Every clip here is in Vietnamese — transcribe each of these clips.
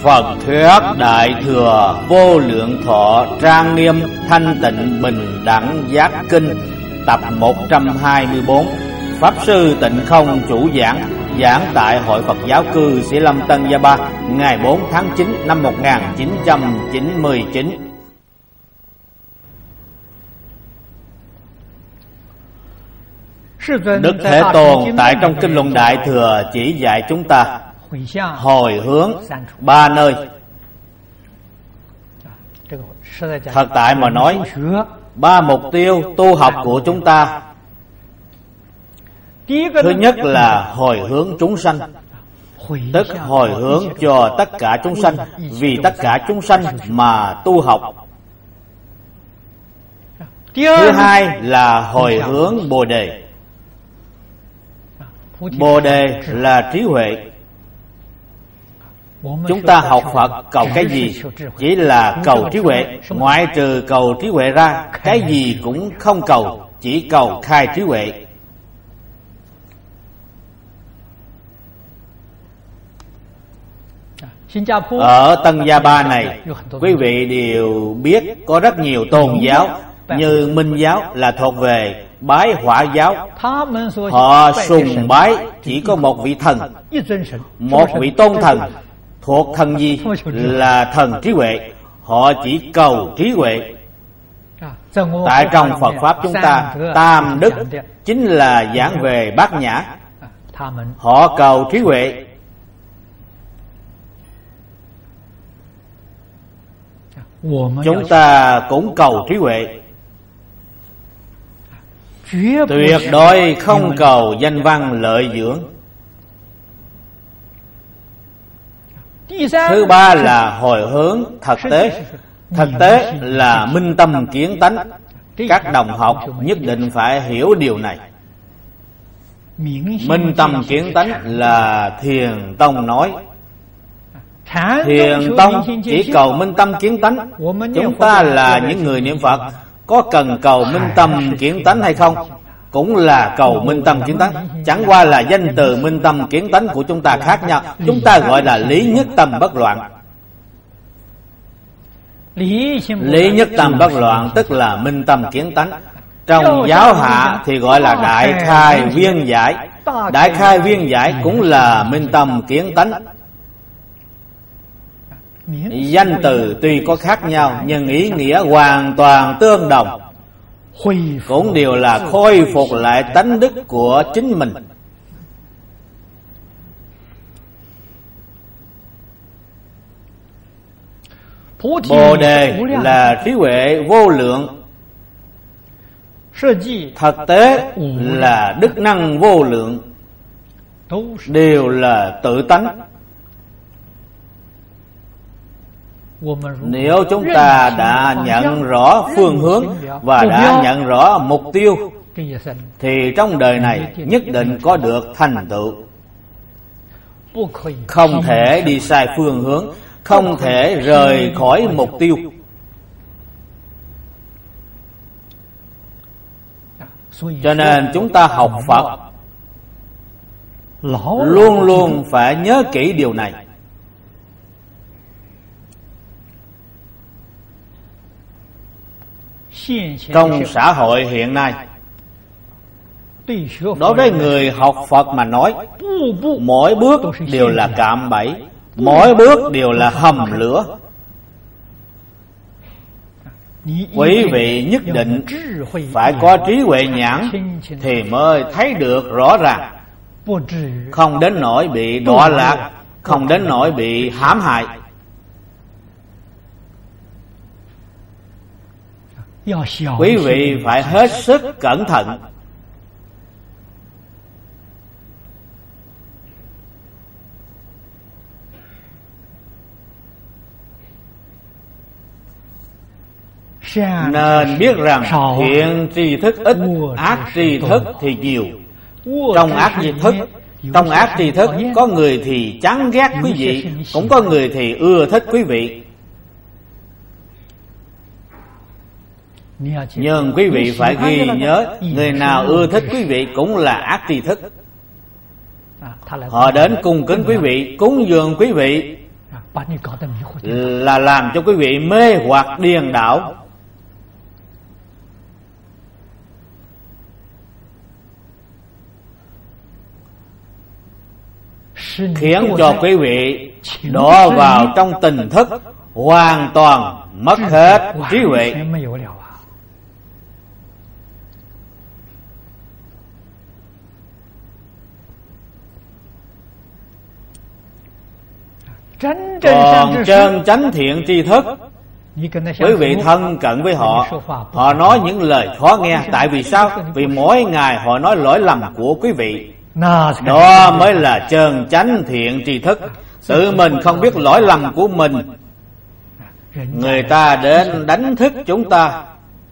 Phật thuyết Đại Thừa Vô Lượng Thọ Trang Nghiêm Thanh Tịnh Bình Đẳng Giác Kinh tập 124. Pháp sư Tịnh Không chủ giảng, giảng tại Hội Phật giáo cư Sĩ Lâm Tân Gia Ba, ngày 4 tháng 9 năm 1999. Đức Thế Tôn tại trong Kinh Luận Đại Thừa chỉ dạy chúng ta hồi hướng ba nơi. Thật tại mà nói, ba mục tiêu tu học của chúng ta, thứ nhất là hồi hướng chúng sanh, tức hồi hướng cho tất cả chúng sanh, vì tất cả chúng sanh mà tu học. Thứ hai là hồi hướng Bồ Đề. Bồ Đề là trí huệ. Chúng ta học Phật cầu cái gì? Chỉ là cầu trí huệ. Ngoại trừ cầu trí huệ ra, cái gì cũng không cầu, chỉ cầu khai trí huệ. Ở Tân Gia Ba này, quý vị đều biết có rất nhiều tôn giáo, như Minh giáo là thuộc về bái Hỏa giáo. Họ sùng bái chỉ có một vị thần, một vị tôn thần. Thuộc thần gì? Là thần trí huệ. Họ chỉ cầu trí huệ. Tại trong Phật Pháp chúng ta, tam đức chính là giảng về bát nhã. Họ cầu trí huệ. Chúng ta cũng cầu trí huệ. Tuyệt đối không cầu danh văn lợi dưỡng. Thứ ba là hồi hướng thực tế. Thực tế là minh tâm kiến tánh. Các đồng học nhất định phải hiểu điều này. Minh tâm kiến tánh là Thiền Tông nói. Thiền Tông chỉ cầu minh tâm kiến tánh. Chúng ta là những người niệm Phật, có cần cầu minh tâm kiến tánh hay không? Cũng là cầu minh tâm kiến tánh. Chẳng qua là danh từ minh tâm kiến tánh của chúng ta khác nhau. Chúng ta gọi là lý nhất tâm bất loạn. Lý nhất tâm bất loạn tức là minh tâm kiến tánh. Trong giáo hạ thì gọi là đại khai viên giải. Đại khai viên giải cũng là minh tâm kiến tánh. Danh từ tuy có khác nhau, nhưng ý nghĩa hoàn toàn tương đồng, cũng đều là khôi phục lại tánh đức của chính mình. Bồ Đề là trí huệ vô lượng. Thực tế là đức năng vô lượng, đều là tự tánh. Nếu chúng ta đã nhận rõ phương hướng và đã nhận rõ mục tiêu, thì trong đời này nhất định có được thành tựu. Không thể đi sai phương hướng, không thể rời khỏi mục tiêu. Cho nên chúng ta học Phật luôn luôn phải nhớ kỹ điều này. Trong xã hội hiện nay, đối với người học Phật mà nói, mỗi bước đều là cạm bẫy, mỗi bước đều là hầm lửa. Quý vị nhất định phải có trí huệ nhãn thì mới thấy được rõ ràng, không đến nỗi bị đọa lạc, không đến nỗi bị hãm hại. Quý vị phải hết sức cẩn thận. Nên biết rằng thiện tri thức ít, ác tri thức thì nhiều. Trong ác tri thức có người thì chán ghét quý vị, cũng có người thì ưa thích quý vị. Nhưng quý vị phải ghi nhớ, người nào ưa thích quý vị cũng là ác tri thức. Họ đến cung kính quý vị, cúng dường quý vị, là làm cho quý vị mê hoặc điên đảo, khiến cho quý vị đọa vào trong tình thức, hoàn toàn mất hết trí huệ. Còn chân chánh thiện tri thức, quý vị thân cận với họ, họ nói những lời khó nghe. Tại vì sao? Vì mỗi ngày họ nói lỗi lầm của quý vị. Đó mới là chân chánh thiện tri thức. Tự mình không biết lỗi lầm của mình, người ta đến đánh thức chúng ta.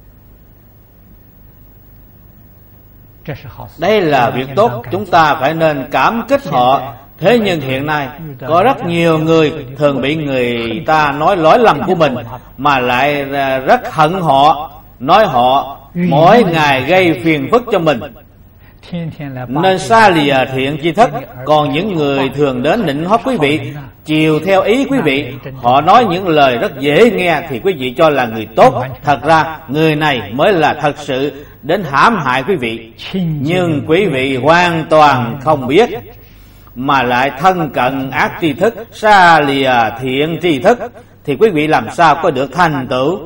Đây là việc tốt, chúng ta phải nên cảm kích họ. Thế nhưng hiện nay có rất nhiều người thường bị người ta nói lỗi lầm của mình mà lại rất hận họ, nói họ mỗi ngày gây phiền phức cho mình, nên xa lìa thiện tri thức. Còn những người thường đến nịnh hót quý vị, chiều theo ý quý vị, họ nói những lời rất dễ nghe thì quý vị cho là người tốt. Thật ra người này mới là thật sự đến hãm hại quý vị. Nhưng quý vị hoàn toàn không biết, mà lại thân cận ác tri thức, xa lìa thiện tri thức, thì quý vị làm sao có được thành tựu.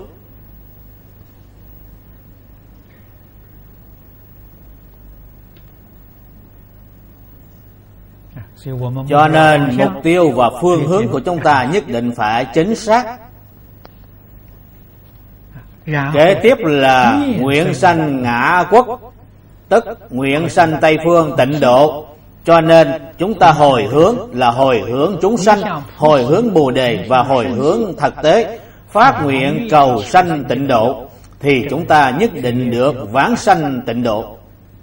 Cho nên mục tiêu và phương hướng của chúng ta nhất định phải chính xác. Kế tiếp là nguyện sanh ngã quốc, tức nguyện sanh Tây Phương tịnh độ. Cho nên chúng ta hồi hướng là hồi hướng chúng sanh, hồi hướng Bồ Đề và hồi hướng thực tế. Phát nguyện cầu sanh tịnh độ thì chúng ta nhất định được vãng sanh tịnh độ.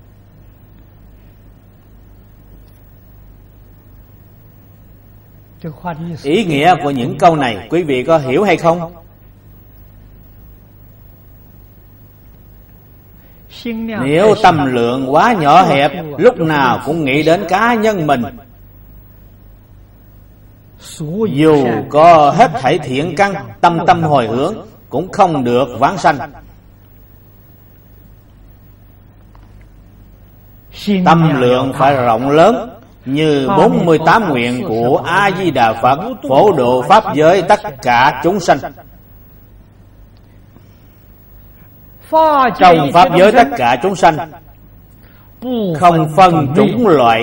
Ý nghĩa của những câu này quý vị có hiểu hay không? Nếu tâm lượng quá nhỏ hẹp, lúc nào cũng nghĩ đến cá nhân mình, dù có hết thảy thiện căn, tâm hồi hướng cũng không được vãng sanh. Tâm lượng phải rộng lớn, như 48 nguyện của A Di Đà Phật, phổ độ pháp giới tất cả chúng sanh. Trong pháp giới tất cả chúng sanh, không phân chủng loại,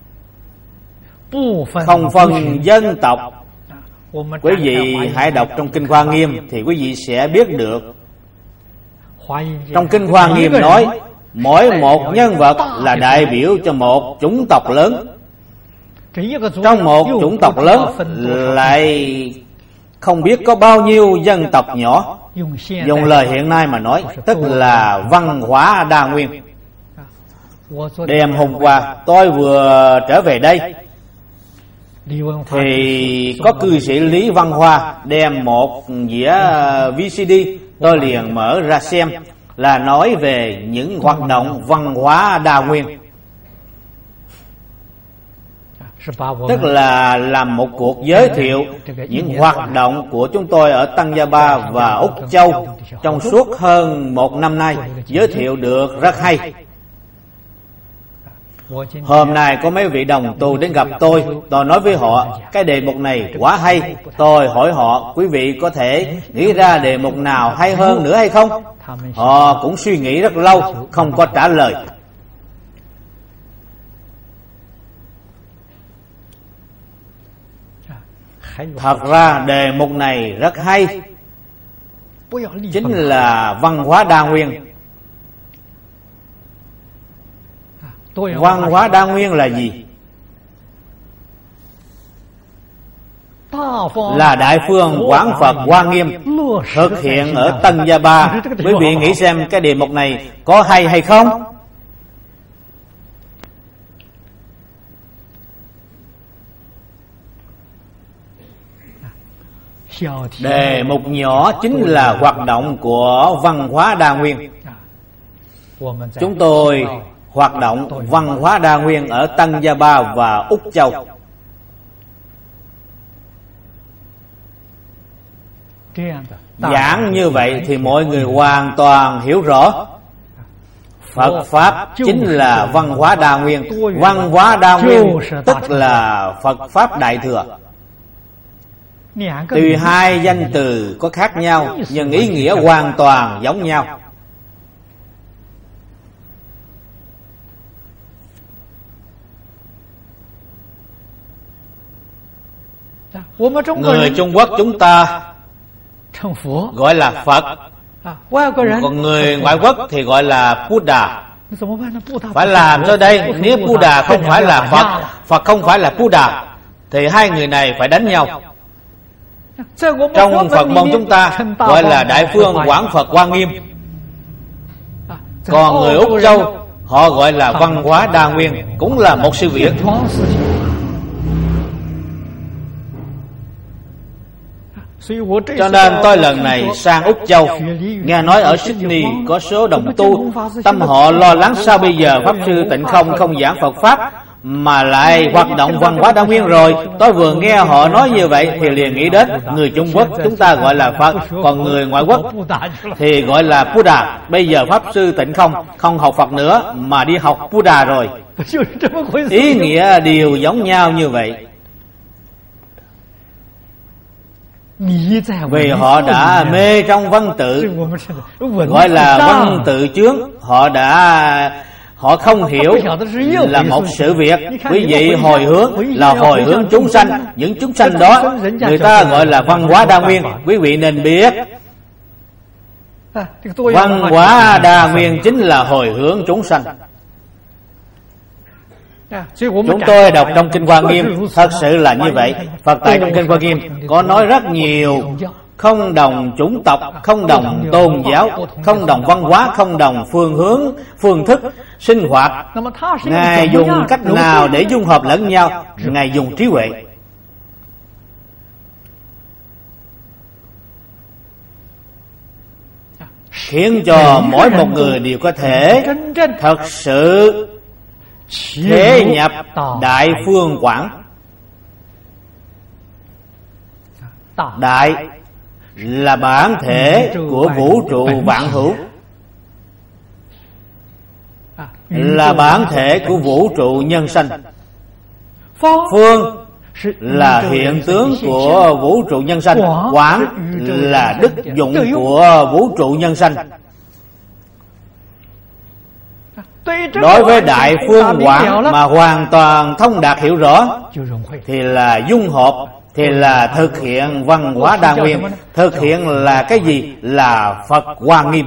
không phân dân tộc. Quý vị hãy đọc trong Kinh Hoa Nghiêm thì quý vị sẽ biết được. Trong Kinh Hoa Nghiêm nói, mỗi một nhân vật là đại biểu cho một chủng tộc lớn. Trong một chủng tộc lớn lại không biết có bao nhiêu dân tộc nhỏ. Dùng lời hiện nay mà nói, tức là văn hóa đa nguyên. Đêm hôm qua tôi vừa trở về đây thì có cư sĩ Lý Văn Hoa đem một dĩa VCD, tôi liền mở ra xem, là nói về những hoạt động văn hóa đa nguyên. Tức là làm một cuộc giới thiệu những hoạt động của chúng tôi ở Tăng Gia Ba và Úc Châu trong suốt hơn 1 năm nay, giới thiệu được rất hay. Hôm nay có mấy vị đồng tu đến gặp tôi nói với họ cái đề mục này quá hay. Tôi hỏi họ, quý vị có thể nghĩ ra đề mục nào hay hơn nữa hay không? Họ cũng suy nghĩ rất lâu, không có trả lời. Thật ra đề mục này rất hay, chính là văn hóa đa nguyên. Văn hóa đa nguyên là gì? Là Đại Phương Quảng Phật Hoa Nghiêm thực hiện ở Tân Gia Ba. Quý vị nghĩ xem cái đề mục này có hay hay không? Đề mục nhỏ chính là hoạt động của văn hóa đa nguyên. Chúng tôi hoạt động văn hóa đa nguyên ở Tân Gia Ba và Úc Châu. Giảng như vậy thì mọi người hoàn toàn hiểu rõ Phật Pháp chính là văn hóa đa nguyên. Văn hóa đa nguyên tức là Phật Pháp Đại Thừa. Tuy hai danh từ có khác nhau nhưng ý nghĩa hoàn toàn giống nhau. Người Trung Quốc chúng ta gọi là Phật, còn người ngoại quốc thì gọi là Buddha. Phải làm cho đây, nếu Buddha không phải là Phật, Phật không phải là Buddha, thì hai người này phải đánh nhau. Trong Phật môn chúng ta gọi là Đại Phương Quảng Phật Hoa Nghiêm. Còn người Úc Châu họ gọi là văn hóa đa nguyên, cũng là một sự việc. Cho nên tôi lần này sang Úc Châu, nghe nói ở Sydney có số đồng tu, tâm họ lo lắng sao bây giờ Pháp Sư Tịnh không giảng Phật Pháp mà lại hoạt động văn hóa đa nguyên rồi. Tôi vừa nghe họ nói như vậy thì liền nghĩ đến người Trung Quốc chúng ta gọi là Phật, còn người ngoại quốc thì gọi là Buddha. Bây giờ Pháp Sư Tịnh không học Phật nữa mà đi học Buddha rồi. Ý nghĩa đều giống nhau như vậy. Vì họ đã mê trong văn tự, gọi là văn tự chướng. Họ không hiểu là một sự việc. Quý vị hồi hướng là hồi hướng chúng sanh. Những chúng sanh đó người ta gọi là văn hóa đa nguyên. Quý vị nên biết văn hóa đa nguyên chính là hồi hướng chúng sanh. Chúng tôi đọc trong Kinh Hoa Nghiêm thật sự là như vậy. Phật tại trong Kinh Hoa Nghiêm có nói rất nhiều không đồng chủng tộc, không đồng tôn giáo, không đồng văn hóa, không đồng phương hướng, phương thức sinh hoạt. Ngài dùng cách nào để dung hợp lẫn nhau? Ngài dùng trí huệ. Khiến cho mỗi một người đều có thể thật sự thế nhập Đại Phương Quảng. Đại là bản thể của vũ trụ vạn hữu, là bản thể của vũ trụ nhân sanh. Phương là hiện tướng của vũ trụ nhân sanh. Quảng là đức dụng của vũ trụ nhân sanh. Đối với Đại Phương Quảng mà hoàn toàn thông đạt hiểu rõ thì là dung hợp, thì là thực hiện văn hóa đa nguyên. Thực hiện là cái gì? Là Phật Hoa Nghiêm.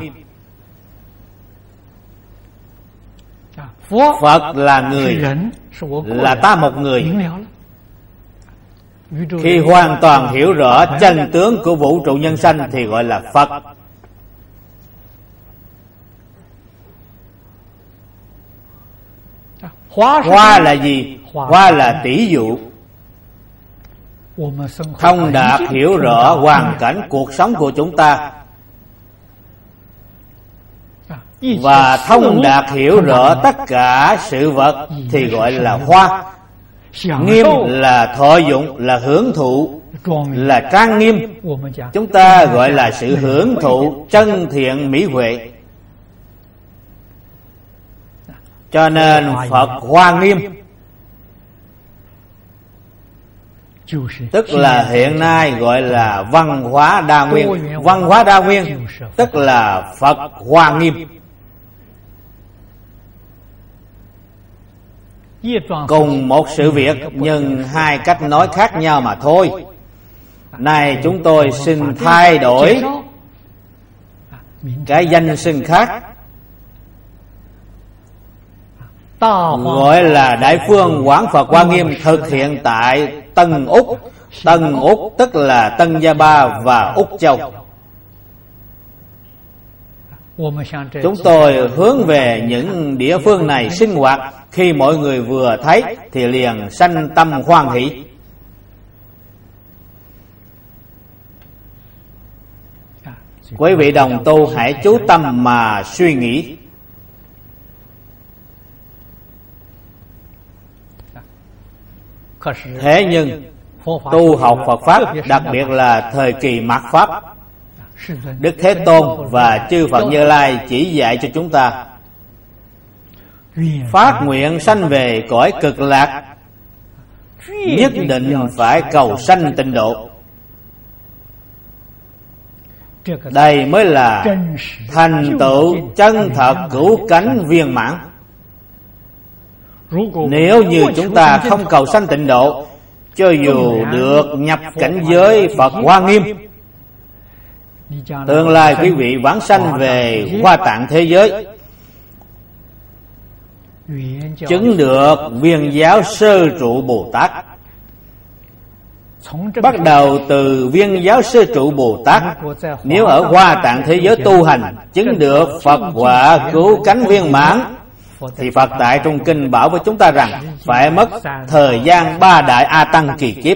Phật là người, là ta một người. Khi hoàn toàn hiểu rõ chân tướng của vũ trụ nhân sanh thì gọi là Phật. Hoa là gì? Hoa là tỷ dụ. Thông đạt hiểu rõ hoàn cảnh cuộc sống của chúng ta và thông đạt hiểu rõ tất cả sự vật thì gọi là hoa. Nghiêm là thọ dụng, là hưởng thụ, là trang nghiêm. Chúng ta gọi là sự hưởng thụ chân thiện mỹ huệ. Cho nên Phật Hoa Nghiêm tức là hiện nay gọi là văn hóa đa nguyên. Văn hóa đa nguyên tức là Phật Hoa Nghiêm. Cùng một sự việc nhưng hai cách nói khác nhau mà thôi. Nay chúng tôi xin thay đổi cái danh xưng khác, gọi là Đại Phương Quảng Phật Hoa Nghiêm, thực hiện tại Tân Úc. Tân Úc tức là Tân Gia Ba và Úc Châu. Chúng tôi hướng về những địa phương này sinh hoạt. Khi mọi người vừa thấy thì liền sanh tâm hoan hỷ. Quý vị đồng tu hãy chú tâm mà suy nghĩ. Thế nhưng tu học Phật Pháp, đặc biệt là thời kỳ mạt Pháp, Đức Thế Tôn và chư Phật Như Lai chỉ dạy cho chúng ta phát nguyện sanh về cõi cực lạc, nhất định phải cầu sanh tịnh độ. Đây mới là thành tựu chân thật cửu cánh viên mãn. Nếu như chúng ta không cầu sanh tịnh độ, cho dù được nhập cảnh giới Phật Hoa Nghiêm, tương lai quý vị vãng sanh về Hoa Tạng thế giới, chứng được Viên Giáo Sơ Trụ Bồ Tát. Bắt đầu từ Viên Giáo Sơ Trụ Bồ Tát, nếu ở Hoa Tạng thế giới tu hành chứng được Phật quả cứu cánh viên mãn, thì Phật tại trong kinh bảo với chúng ta rằng phải mất thời gian 3 đại A Tăng kỳ kiếp.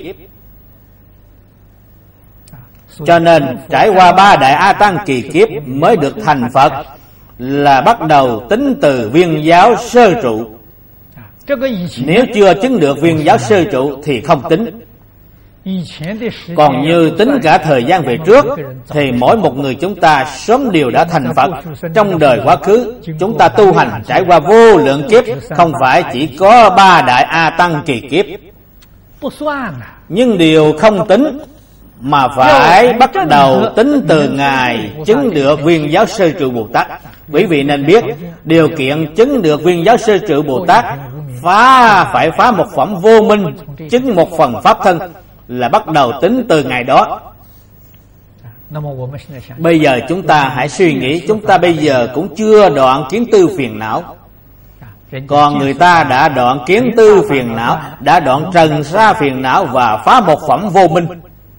Cho nên trải qua 3 đại A Tăng kỳ kiếp mới được thành Phật, là bắt đầu tính từ Viên Giáo Sơ Trụ. Nếu chưa chứng được Viên Giáo Sơ Trụ thì không tính. Còn như tính cả thời gian về trước, thì mỗi một người chúng ta sớm đều đã thành Phật. Trong đời quá khứ, chúng ta tu hành trải qua vô lượng kiếp, không phải chỉ có 3 đại A Tăng kỳ kiếp. Nhưng điều không tính, mà phải bắt đầu tính từ ngày chứng được Viên Giáo Sơ Trụ Bồ Tát. Quý vị nên biết, điều kiện chứng được Viên Giáo Sơ Trụ Bồ Tát phải phá một phẩm vô minh, chứng một phần pháp thân, là bắt đầu tính từ ngày đó. Bây giờ chúng ta hãy suy nghĩ, chúng ta bây giờ cũng chưa đoạn kiến tư phiền não, còn người ta đã đoạn kiến tư phiền não, đã đoạn trần sa phiền não và phá một phẩm vô minh.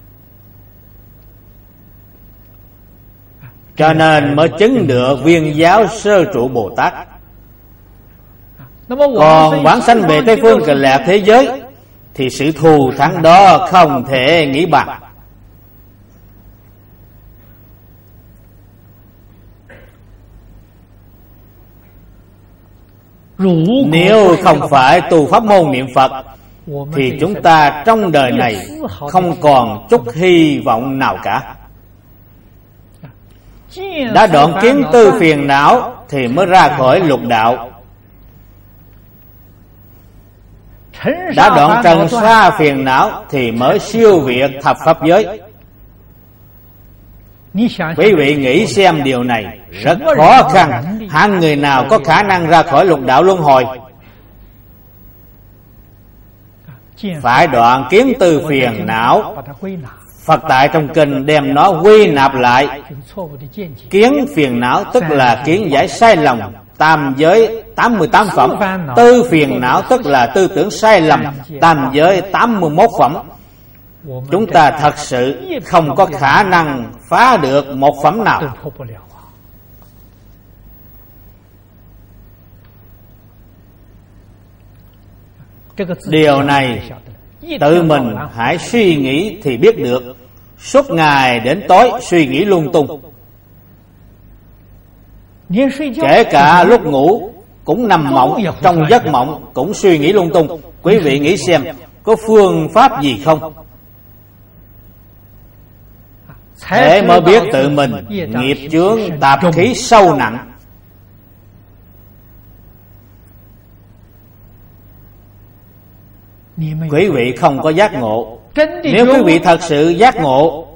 Cho nên mới chứng được Viên Giáo Sơ Trụ Bồ Tát. Còn vãng sanh về Tây Phương Cực Lạc thế giới thì sự thù thắng đó không thể nghĩ bằng. Nếu không phải tu pháp môn niệm Phật, thì chúng ta trong đời này không còn chút hy vọng nào cả. Đã đoạn kiến tư phiền não thì mới ra khỏi lục đạo. Đã đoạn trần sa phiền não thì mới siêu việt thập pháp giới. Quý vị nghĩ xem, điều này rất khó khăn. Hạng người nào có khả năng ra khỏi lục đạo luân hồi? Phải đoạn kiến tư phiền não. Phật tại trong kinh đem nó quy nạp lại. Kiến phiền não tức là kiến giải sai lầm, tam giới 88 phẩm. Tư phiền não tức là tư tưởng sai lầm, tam giới 81 phẩm. Chúng ta thật sự không có khả năng phá được một phẩm nào. Điều này tự mình hãy suy nghĩ thì biết được. Suốt ngày đến tối suy nghĩ lung tung, kể cả lúc ngủ cũng nằm mộng, trong giấc mộng cũng suy nghĩ lung tung. Quý vị nghĩ xem, có phương pháp gì không? Thế mới biết tự mình nghiệp chướng tạp khí sâu nặng. Quý vị không có giác ngộ. Nếu quý vị thật sự giác ngộ,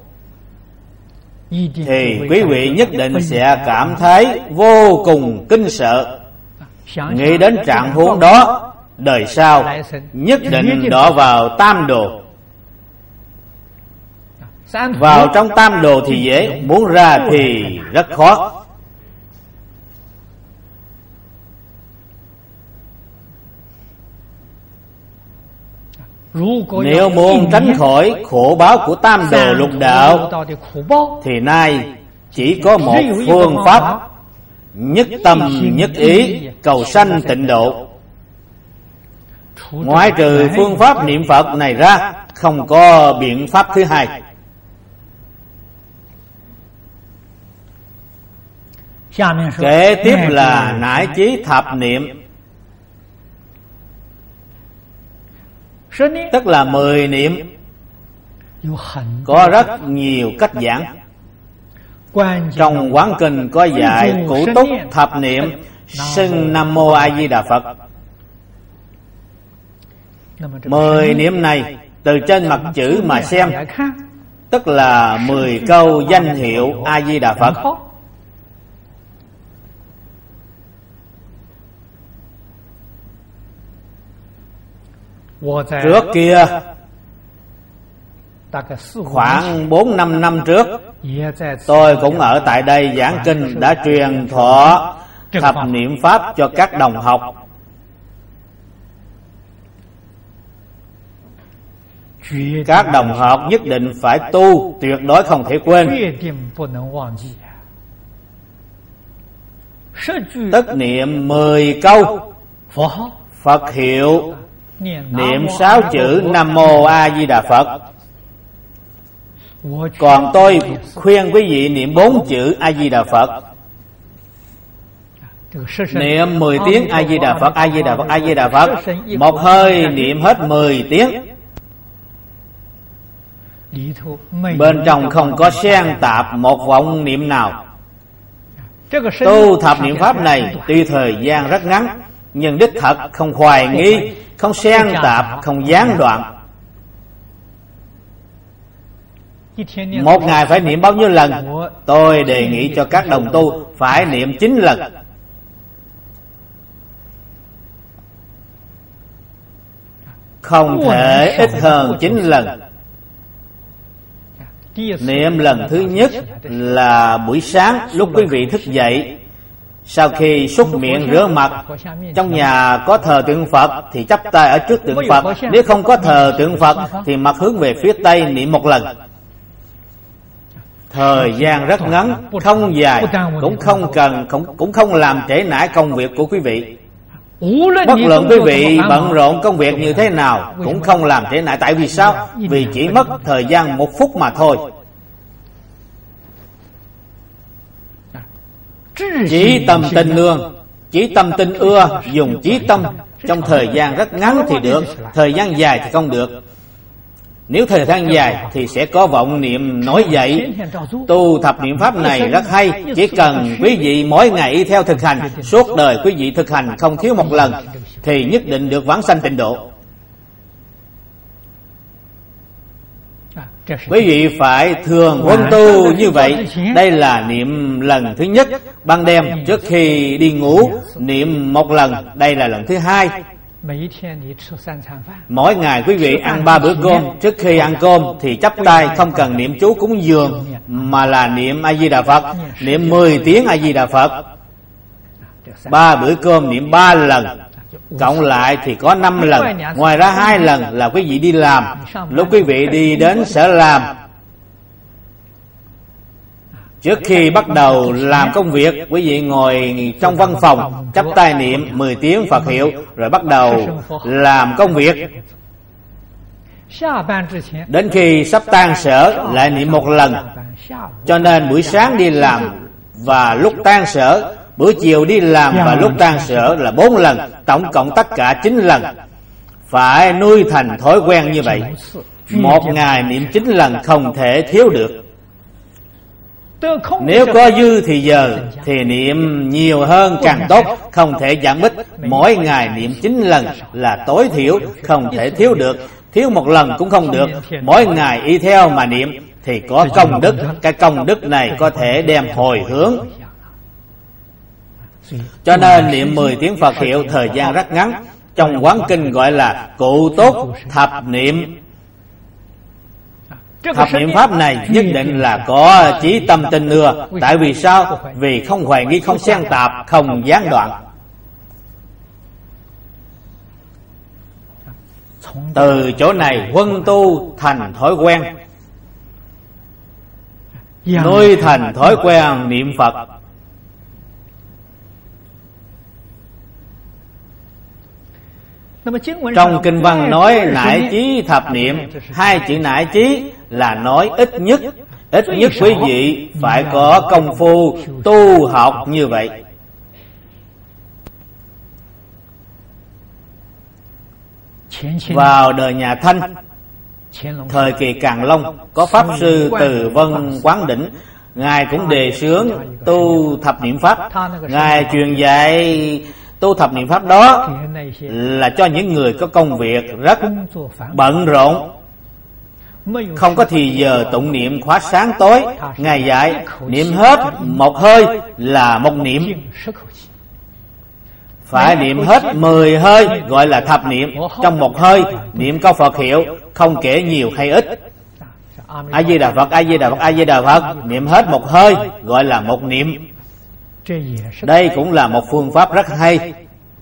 thì quý vị nhất định sẽ cảm thấy vô cùng kinh sợ. Nghĩ đến trạng huống đó, đời sau nhất định đọa vào tam đồ. Vào trong tam đồ thì dễ, muốn ra thì rất khó. Nếu muốn tránh khỏi khổ báo của tam đồ lục đạo, thì nay chỉ có một phương pháp: nhất tâm nhất ý cầu sanh tịnh độ. Ngoại trừ phương pháp niệm Phật này ra, không có biện pháp thứ hai. Kế tiếp là nải chí thập niệm, tức là 10 niệm. Có rất nhiều cách giảng. Trong Quán Kinh có dạy cụ túc thập niệm xưng Nam Mô A Di Đà Phật. 10 niệm này từ trên mặt chữ mà xem, tức là 10 câu danh hiệu A Di Đà Phật. Trước kia khoảng 4-5 năm trước, tôi cũng ở tại đây giảng kinh, đã truyền thọ thập niệm pháp cho các đồng học. Các đồng học nhất định phải tu, tuyệt đối không thể quên. Tất niệm 10 câu Phật hiệu, niệm 6 chữ Nam Mô A Di Đà Phật. Còn tôi khuyên quý vị niệm 4 chữ A Di Đà Phật. Niệm 10 tiếng A Di Đà Phật, A Di Đà Phật, A Di Đà Phật. Một hơi niệm hết 10 tiếng. Bên trong không có xen tạp một vọng niệm nào. Tu thập niệm pháp này tuy thời gian rất ngắn, nhưng đích thật không hoài nghi, không xen tạp, không gián đoạn. Một ngày phải niệm bao nhiêu lần? Tôi đề nghị cho các đồng tu phải niệm 9 lần. Không thể ít hơn 9 lần. Niệm lần thứ nhất là buổi sáng lúc quý vị thức dậy, sau khi súc miệng rửa mặt. Trong nhà có thờ tượng Phật thì chắp tay ở trước tượng Phật. Nếu không có thờ tượng Phật thì mặt hướng về phía Tây niệm 1 lần. Thời gian rất ngắn, không dài, cũng không làm trễ nải công việc của quý vị. Bất luận quý vị bận rộn công việc như thế nào cũng không làm trễ nải. Tại vì sao? Vì chỉ mất thời gian 1 phút mà thôi. Chí tâm tinh lương, chí tâm tinh ưa, dùng chí tâm trong thời gian rất ngắn thì được, thời gian dài thì không được. Nếu thời gian dài thì sẽ có vọng niệm nổi dậy. Tu thập niệm pháp này rất hay, chỉ cần quý vị mỗi ngày y theo thực hành, suốt đời quý vị thực hành không thiếu 1 lần thì nhất định được vãng sanh tịnh độ. Quý vị phải thường huân tu như vậy. Đây là niệm lần thứ nhất. Ban đêm trước khi đi ngủ niệm 1 lần. Đây là lần thứ 2. Mỗi ngày quý vị ăn 3 bữa cơm. Trước khi ăn cơm thì chắp tay, không cần niệm chú cúng dường, mà là niệm A Di Đà Phật. Niệm 10 tiếng A Di Đà Phật. 3 bữa cơm niệm 3 lần, cộng lại thì có 5 lần. Ngoài ra 2 lần là quý vị đi làm. Lúc quý vị đi đến sở làm, trước khi bắt đầu làm công việc, quý vị ngồi trong văn phòng chắp tay niệm 10 tiếng Phật hiệu, rồi bắt đầu làm công việc. Đến khi sắp tan sở lại niệm 1 lần. Cho nên buổi sáng đi làm và lúc tan sở, buổi chiều đi làm và lúc tan sở là 4 lần. Tổng cộng tất cả 9 lần. Phải nuôi thành thói quen như vậy. Một ngày niệm 9 lần không thể thiếu được. Nếu có dư thì giờ thì niệm nhiều hơn càng tốt, không thể giảm ít. Mỗi ngày niệm 9 lần là tối thiểu, không thể thiếu được. Thiếu 1 lần cũng không được. Mỗi ngày y theo mà niệm thì có công đức. Cái công đức này có thể đem hồi hướng. Cho nên niệm 10 tiếng Phật hiệu thời gian rất ngắn. Trong Quán Kinh gọi là cụ tốt thập niệm. Thập niệm pháp này nhất định là có chí tâm tinh ưa. Tại vì sao? Vì không hoài nghi, không xen tạp, không gián đoạn. Từ chỗ này huân tu thành thói quen, nuôi thành thói quen niệm Phật. Trong kinh văn nói nải chí thập niệm, 2 chữ nải chí là nói ít nhất quý vị phải có công phu tu học như vậy. Vào đời nhà Thanh, thời kỳ Càn Long, có Pháp Sư Từ Vân Quán Đỉnh Ngài cũng đề xướng tu thập niệm pháp. Ngài truyền dạy tu thập niệm pháp đó là cho những người có công việc rất bận rộn, không có thì giờ tụng niệm khóa sáng tối. Ngài dạy niệm hết một hơi là một niệm, phải niệm hết 10 hơi gọi là thập niệm. Trong một hơi niệm câu Phật hiệu, không kể nhiều hay ít. A Di Đà Phật, A Di Đà Phật, A Di Đà Phật, niệm hết một hơi gọi là một niệm. Đây cũng là một phương pháp rất hay.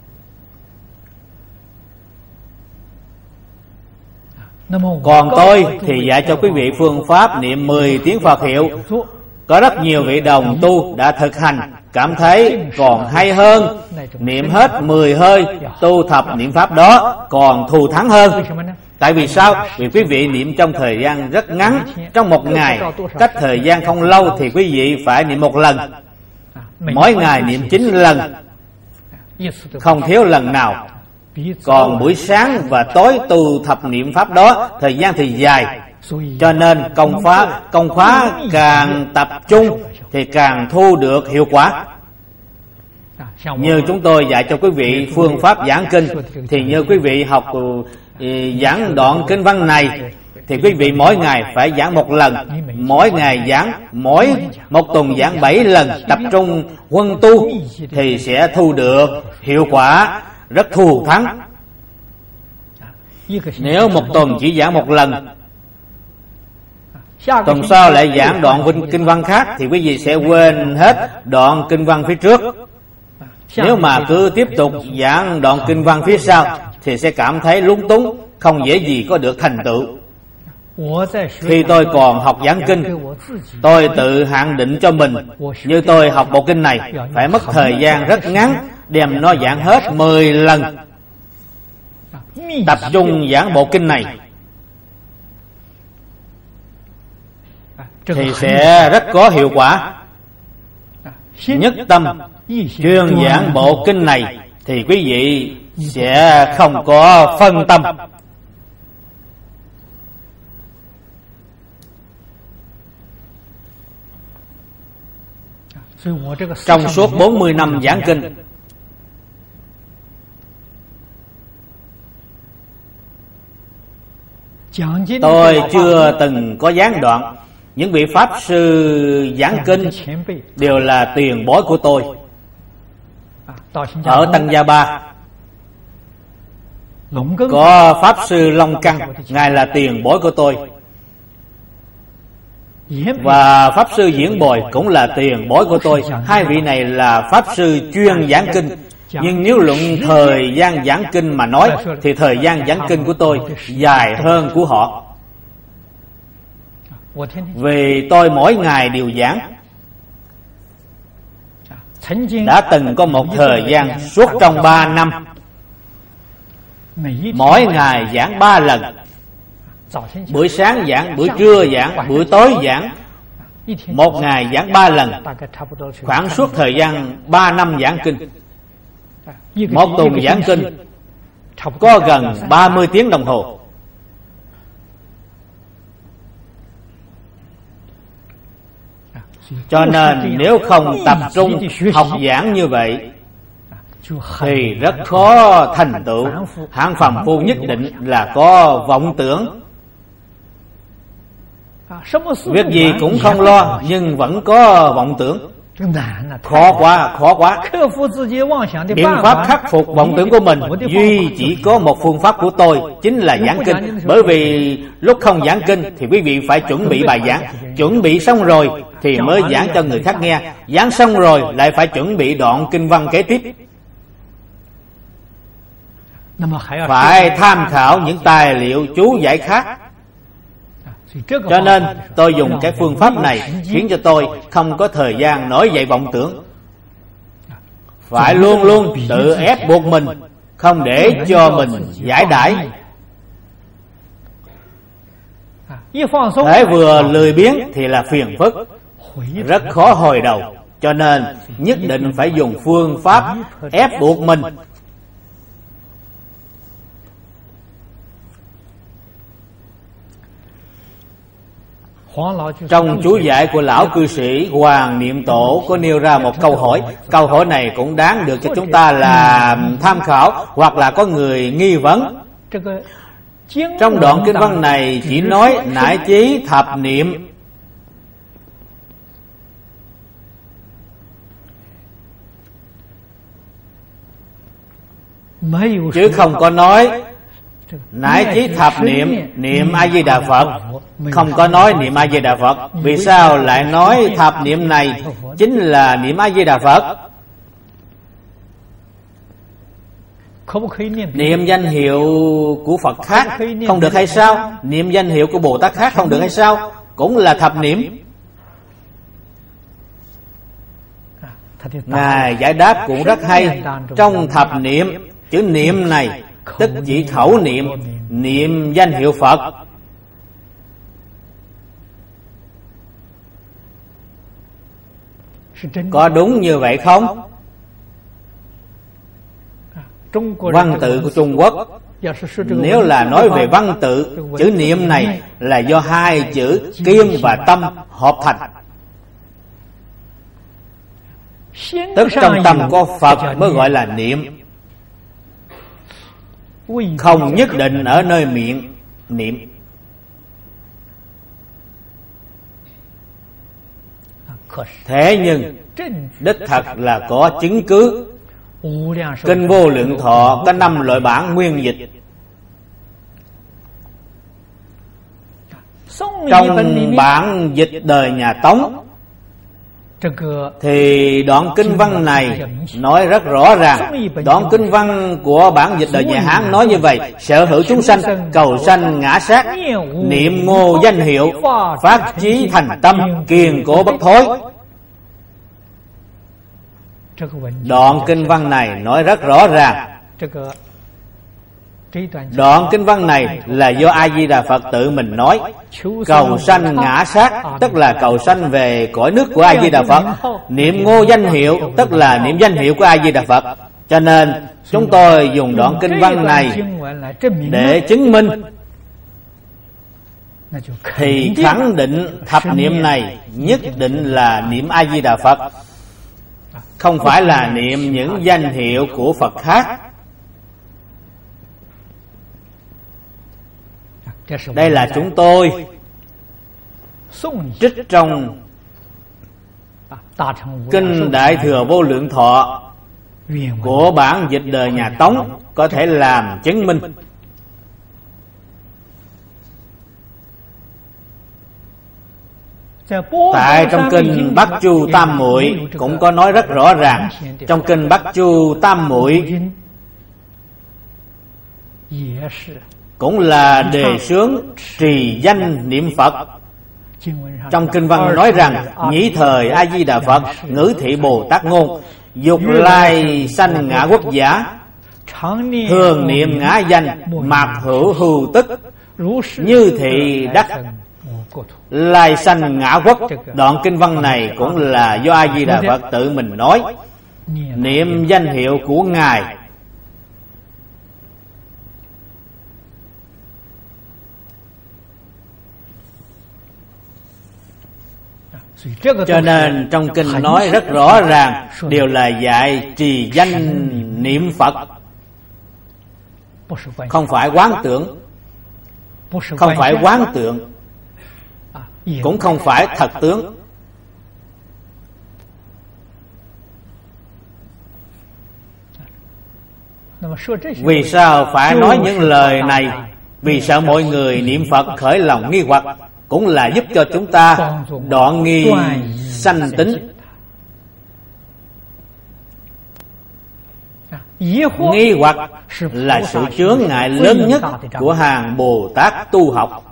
Còn tôi thì dạy cho quý vị phương pháp niệm 10 tiếng Phật hiệu. Có rất nhiều vị đồng tu đã thực hành, cảm thấy còn hay hơn. Niệm hết 10 hơi tu thập niệm pháp đó còn thù thắng hơn. Tại vì sao? Vì quý vị niệm trong thời gian rất ngắn. Trong một ngày, cách thời gian không lâu thì quý vị phải niệm một lần. Mỗi ngày niệm 9 lần, không thiếu lần nào. Còn buổi sáng và tối tu thập niệm pháp đó thời gian thì dài, cho nên công khóa càng tập trung thì càng thu được hiệu quả. Như chúng tôi dạy cho quý vị phương pháp giảng kinh, thì như quý vị học giảng đoạn kinh văn này thì quý vị mỗi ngày phải giảng một lần. Mỗi ngày giảng, mỗi một tuần giảng 7 lần, tập trung huân tu thì sẽ thu được hiệu quả rất thù thắng. Nếu một tuần chỉ giảng một lần, tuần sau lại giảng đoạn kinh văn khác thì quý vị sẽ quên hết đoạn kinh văn phía trước. Nếu mà cứ tiếp tục giảng đoạn kinh văn phía sau thì sẽ cảm thấy lúng túng, không dễ gì có được thành tựu. Khi tôi còn học giảng kinh, tôi tự hạn định cho mình, như tôi học bộ kinh này phải mất thời gian rất ngắn, đem nó giảng hết 10 lần. Tập trung giảng bộ kinh này thì sẽ rất có hiệu quả. Nhất tâm chuyên giảng bộ kinh này thì quý vị sẽ không có phân tâm. Trong suốt 40 năm giảng kinh, tôi chưa từng có gián đoạn. Những vị Pháp sư giảng kinh đều là tiền bối của tôi. Ở Tăng Gia Ba có Pháp sư Long Căn, Ngài là tiền bối của tôi. Và Pháp sư Diễn Bồi cũng là tiền bối của tôi. Hai vị này là Pháp sư chuyên giảng kinh. Nhưng nếu luận thời gian giảng kinh mà nói thì thời gian giảng kinh của tôi dài hơn của họ. Vì tôi mỗi ngày đều giảng. Đã từng có một thời gian suốt trong 3 năm, mỗi ngày giảng 3 lần. Buổi sáng giảng, buổi trưa giảng, buổi tối giảng. Một ngày giảng 3 lần, khoảng suốt thời gian 3 năm giảng kinh. Một tuần giảng kinh có gần 30 tiếng đồng hồ. Cho nên nếu không tập trung học giảng như vậy thì rất khó thành tựu. Hạng phàm phu nhất định là có vọng tưởng. Việc gì cũng không lo nhưng vẫn có vọng tưởng. Khó quá. Biện pháp khắc phục vọng tưởng của mình duy chỉ có một phương pháp của tôi, chính là giảng kinh. Bởi vì lúc không giảng kinh thì quý vị phải chuẩn bị bài giảng. Chuẩn bị xong rồi thì mới giảng cho người khác nghe. Giảng xong rồi lại phải chuẩn bị đoạn kinh văn kế tiếp. Phải tham khảo những tài liệu chú giải khác. Cho nên tôi dùng cái phương pháp này khiến cho tôi không có thời gian nổi dậy vọng tưởng. Phải luôn luôn tự ép buộc mình, không để cho mình giải đãi. Thế vừa lười biếng thì là phiền phức, rất khó hồi đầu. Cho nên nhất định phải dùng phương pháp ép buộc mình. Trong chú giải của lão cư sĩ Hoàng Niệm Tổ có nêu ra một câu hỏi. Câu hỏi này cũng đáng được cho chúng ta làm tham khảo, hoặc là có người nghi vấn. Trong đoạn kinh văn này chỉ nói nải chí thập niệm, chứ không có nói nải chí thập niệm, niệm A Di Đà Phật. Không có nói niệm A Di Đà Phật. Vì sao lại nói thập niệm này chính là niệm A Di Đà Phật? Niệm danh hiệu của Phật khác không được hay sao? Niệm danh hiệu của Bồ Tát khác không được hay sao? Cũng là thập niệm. Ngài giải đáp cũng rất hay. Trong thập niệm, chữ niệm này tức chỉ khẩu niệm, niệm danh hiệu Phật. Có đúng như vậy không? Văn tự của Trung Quốc, nếu là nói về văn tự, chữ niệm này là do hai chữ kim và tâm hợp thành. Tức trong tâm có Phật mới gọi là niệm, không nhất định ở nơi miệng niệm. Thế nhưng đích thật là có chứng cứ. Kinh Vô Lượng Thọ có 5 loại bản nguyên dịch. Trong bản dịch đời nhà Tống thì đoạn kinh văn này nói rất rõ ràng. Đoạn kinh văn của bản dịch đời nhà Hán nói như vậy: sở hữu chúng sanh, cầu sanh ngã sát, niệm ngô danh hiệu, phát chí thành tâm, kiên cố bất thối. Đoạn kinh văn này nói rất rõ ràng. Đoạn kinh văn này là do A Di Đà Phật tự mình nói. Cầu sanh ngã sát tức là cầu sanh về cõi nước của A Di Đà Phật. Niệm ngô danh hiệu tức là niệm danh hiệu của A Di Đà Phật. Cho nên chúng tôi dùng đoạn kinh văn này để chứng minh, thì khẳng định thập niệm này nhất định là niệm A Di Đà Phật, không phải là niệm những danh hiệu của Phật khác. Đây là chúng tôi trích trong Kinh Đại Thừa Vô Lượng Thọ của bản dịch đời nhà Tống có thể làm chứng minh. Tại trong Kinh Bắc Chu Tam Muội cũng có nói rất rõ ràng. Trong Kinh Bắc Chu Tam Muội cũng là đề xướng trì danh niệm Phật. Trong kinh văn nói rằng: nhĩ thời A Di Đà Phật, ngữ thị Bồ Tát ngôn, dục lai sanh ngã quốc giả, thường niệm ngã danh, mạc hữu hưu tức, như thị đắc lai sanh ngã quốc. Đoạn kinh văn này cũng là do A Di Đà Phật tự mình nói. Niệm danh hiệu của Ngài. Cho nên trong kinh nói rất rõ ràng, đều là dạy trì danh niệm Phật, không phải quán tưởng, không phải quán tượng, cũng không phải thật tướng. Vì sao phải nói những lời này? Vì sợ mọi người niệm Phật khởi lòng nghi hoặc, cũng là giúp cho chúng ta đoạn nghi sanh tính. Nghi hoặc là sự chướng ngại lớn nhất của hàng Bồ Tát tu học.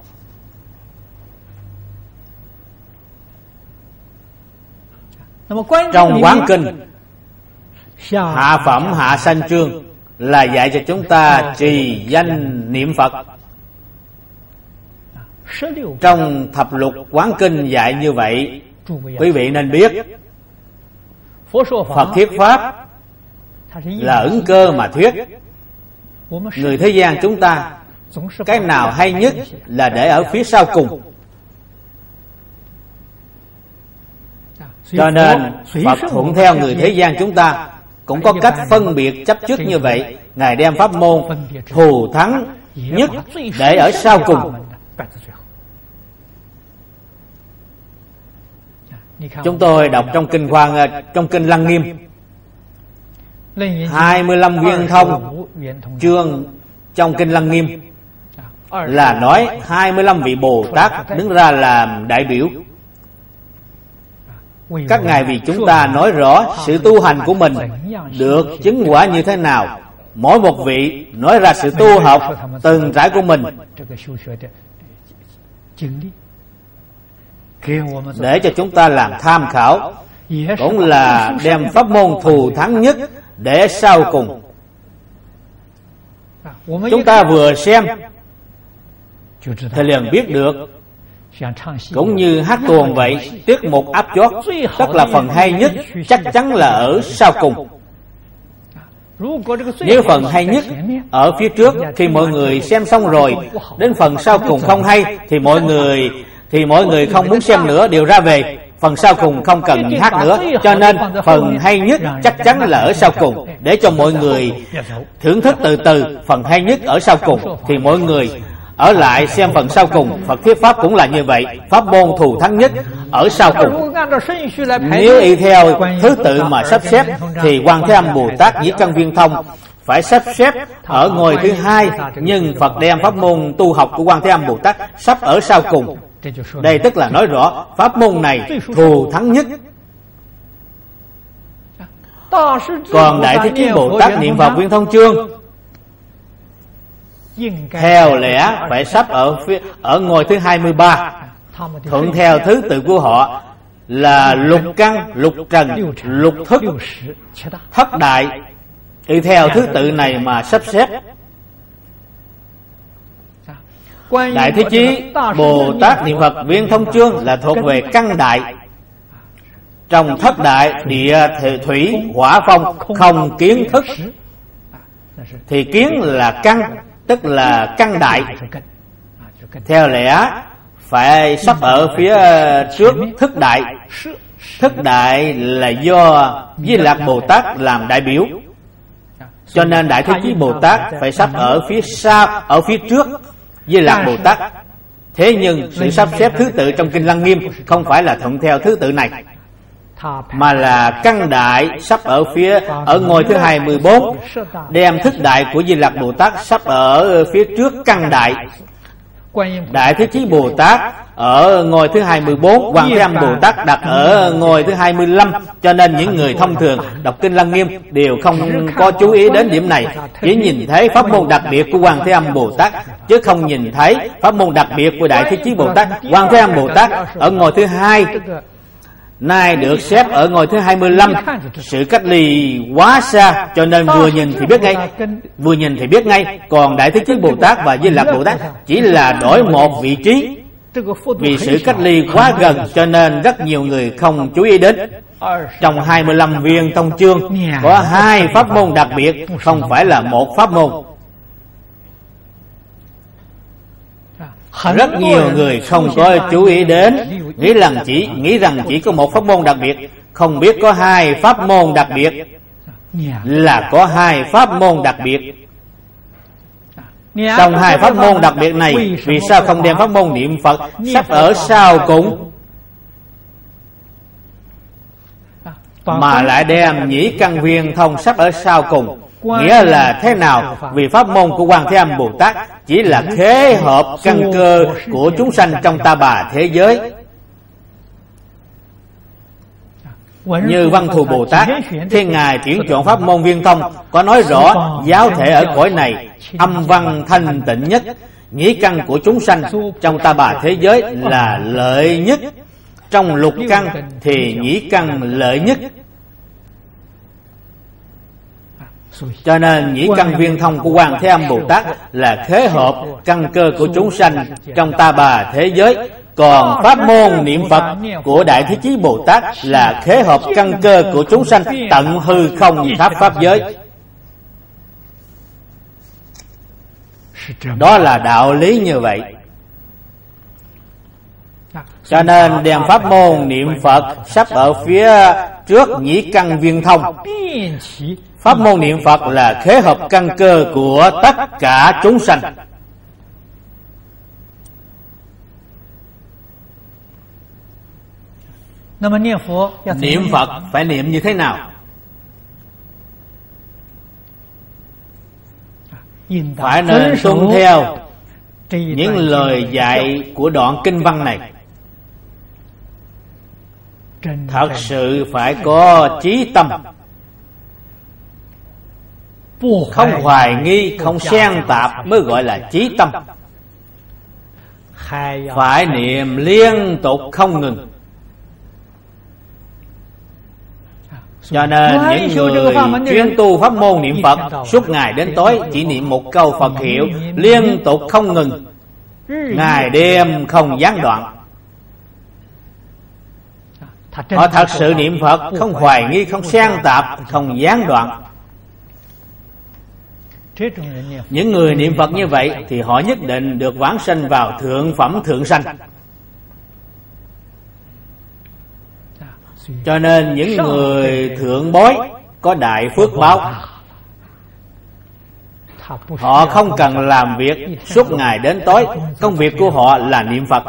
Trong Quán Kinh Hạ Phẩm Hạ Sanh Chương là dạy cho chúng ta trì danh niệm Phật. Trong Thập Lục Quán Kinh dạy như vậy. Quý vị nên biết, Phật thuyết Pháp là ứng cơ mà thuyết. Người thế gian chúng ta cái nào hay nhất là để ở phía sau cùng. Cho nên Phật thuận theo người thế gian chúng ta cũng có cách phân biệt chấp trước như vậy. Ngài đem pháp môn thù thắng nhất để ở sau cùng. Chúng tôi đọc trong kinh Lăng Nghiêm 25 viên thông chương trong kinh Lăng Nghiêm là nói 25 vị Bồ Tát đứng ra làm đại biểu. Các ngài vì chúng ta nói rõ sự tu hành của mình được chứng quả như thế nào. Mỗi một vị nói ra sự tu học từng trải của mình, để cho chúng ta làm tham khảo, cũng là đem pháp môn thù thắng nhất để sau cùng. Chúng ta vừa xem thì liền biết được, cũng như hát tuồng vậy, tiết mục áp chót, tức là phần hay nhất chắc chắn là ở sau cùng. Nếu phần hay nhất ở phía trước, khi mọi người xem xong rồi, đến phần sau cùng không hay thì mọi người không muốn xem nữa, đều ra về. Phần sau cùng không cần hát nữa. Cho nên phần hay nhất chắc chắn là ở sau cùng, để cho mọi người thưởng thức từ từ. Phần hay nhất ở sau cùng thì mọi người ở lại xem phần sau cùng. Phật thuyết pháp cũng là như vậy, pháp môn thù thắng nhất ở sau cùng. Nếu y theo thứ tự mà sắp xếp thì Quan Thế Âm Bồ Tát với Căn Viên Thông phải sắp xếp ở ngôi thứ hai, nhưng Phật đem pháp môn tu học của Quan Thế Âm Bồ Tát sắp ở sau cùng. Đây tức là nói rõ pháp môn này thù thắng nhất. Còn Đại Thế Chí Bồ Tát niệm Phật Viên Thông chương theo lẽ phải sắp ở ngôi thứ 23. Thuận theo thứ tự của họ là lục căn, lục trần, lục thức, thất đại. Y theo thứ tự này mà sắp xếp. Đại Thế Chí Bồ Tát niệm Phật Viên Thông chương là thuộc về căn đại. Trong thất đại, địa, thủy, hỏa, phong không kiến thức, thì kiến là căn, tức là căn đại. Theo lẽ phải sắp ở phía trước thức đại. Thức đại là do Di Lạc Bồ Tát làm đại biểu, cho nên Đại Thế Chí Bồ Tát phải sắp ở phía sau, ở phía trước Di Lạc Bồ Tát. Thế nhưng sự sắp xếp thứ tự trong kinh Lăng Nghiêm không phải là thuận theo thứ tự này, mà là căn đại sắp ở ngôi thứ 24, đem thức đại của Di Lạc Bồ Tát sắp ở phía trước căn đại. Đại Thế Chí Bồ Tát ở ngôi thứ 24, Quan Thế Âm Bồ Tát đặt ở ngôi thứ 25. Cho nên những người thông thường đọc kinh Lăng Nghiêm đều không có chú ý đến điểm này, chỉ nhìn thấy pháp môn đặc biệt của Quan Thế Âm Bồ Tát, chứ không nhìn thấy pháp môn đặc biệt của Đại Thế Chí Bồ Tát. Quan Thế Âm Bồ Tát ở ngôi thứ 2, nay được xếp ở ngôi thứ 25. Sự cách ly quá xa, cho nên vừa nhìn thì biết ngay. Còn Đại Thế Chí Bồ Tát và Di Lạc Bồ Tát chỉ là đổi một vị trí. Vì sự cách ly quá gần, cho nên rất nhiều người không chú ý đến. Trong 25 viên thông chương có 2 pháp môn đặc biệt, không phải là một pháp môn. Rất nhiều người không có chú ý đến, nghĩ rằng chỉ có một pháp môn đặc biệt, không biết có 2 pháp môn đặc biệt. Là có 2 pháp môn đặc biệt. Trong 2 pháp môn đặc biệt này, vì sao không đem pháp môn niệm Phật sắp ở sau cùng, mà lại đem Nhĩ Căn Viên Thông sắp ở sau cùng? Nghĩa là thế nào? Vì pháp môn của Quan Thế Âm Bồ Tát chỉ là khế hợp căn cơ của chúng sanh trong ta bà thế giới. Như Văn Thù Bồ Tát, khi Ngài tuyển chọn pháp môn Viên Thông, có nói rõ giáo thể ở cõi này âm văn thanh tịnh nhất, nhĩ căn của chúng sanh trong ta bà thế giới là lợi nhất. Trong lục căn thì nhĩ căn lợi nhất. Cho nên Nhĩ Căn Viên Thông của Quan Thế Âm Bồ Tát là khế hợp căn cơ của chúng sanh trong ta bà thế giới. Còn pháp môn niệm Phật của Đại Thế Chí Bồ Tát là khế hợp căn cơ của chúng sanh tận hư không khắp pháp giới. Đó là đạo lý như vậy. Cho nên đèn pháp môn niệm Phật sắp ở phía trước nhĩ căn viên thông. Pháp môn niệm Phật là khế hợp căn cơ của tất cả chúng sanh. Niệm Phật phải niệm như thế nào? Phải nên tuân theo những lời dạy của đoạn kinh văn này. Thật sự phải có chí tâm, không hoài nghi, không xen tạp mới gọi là chí tâm. Phải niệm liên tục không ngừng. Cho nên những người chuyên tu pháp môn niệm Phật suốt ngày đến tối chỉ niệm một câu Phật hiệu liên tục không ngừng, ngày đêm không gián đoạn. Họ thật sự niệm Phật không hoài nghi, không xen tạp, không gián đoạn. Những người niệm Phật như vậy thì họ nhất định được vãng sanh vào thượng phẩm thượng sanh. Cho nên những người thượng bối có đại phước báo. Họ không cần làm việc suốt ngày đến tối, công việc của họ là niệm Phật.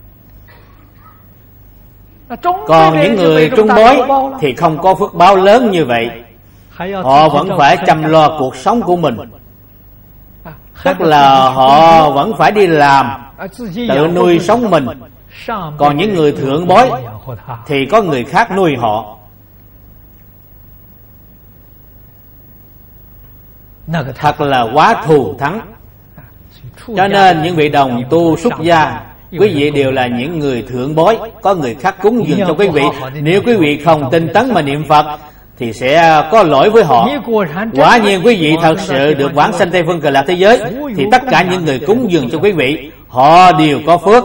Còn những người trung bối thì không có phước báo lớn như vậy. Họ vẫn phải chăm lo cuộc sống của mình, tức là họ vẫn phải đi làm, tự nuôi sống mình. Còn những người thượng bối thì có người khác nuôi họ. Thật là quá thù thắng. Cho nên những vị đồng tu xuất gia, quý vị đều là những người thượng bối, có người khác cúng dường cho quý vị. Nếu quý vị không tinh tấn mà niệm Phật thì sẽ có lỗi với họ. Quả nhiên quý vị thật sự được vãng sanh Tây Phương Cực Lạc thế giới thì tất cả những người cúng dường cho quý vị, họ đều có phước.